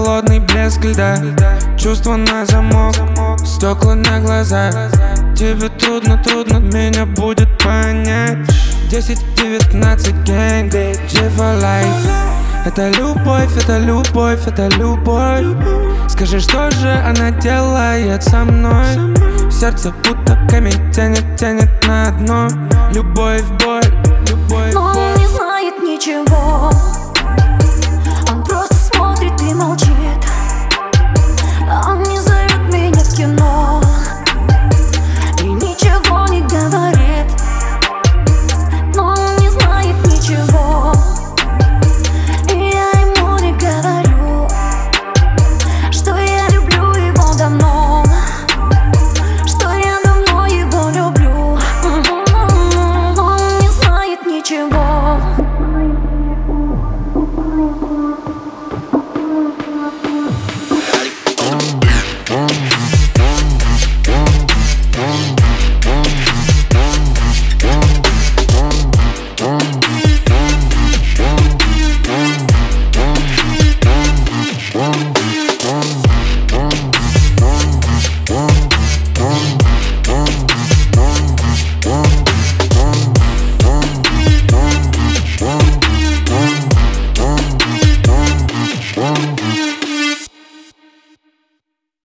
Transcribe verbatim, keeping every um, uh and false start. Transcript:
холодный блеск льда. Чувства на замок, стекла на глаза. Тебе трудно, трудно, меня будет понять. Десять, девятнадцать, gang, G for life. Это любовь, это любовь, это любовь. Скажи, что же она делает со мной? Сердце будто камень тянет, тянет на дно. Любовь, боль, любовь, но боль. он не знает ничего.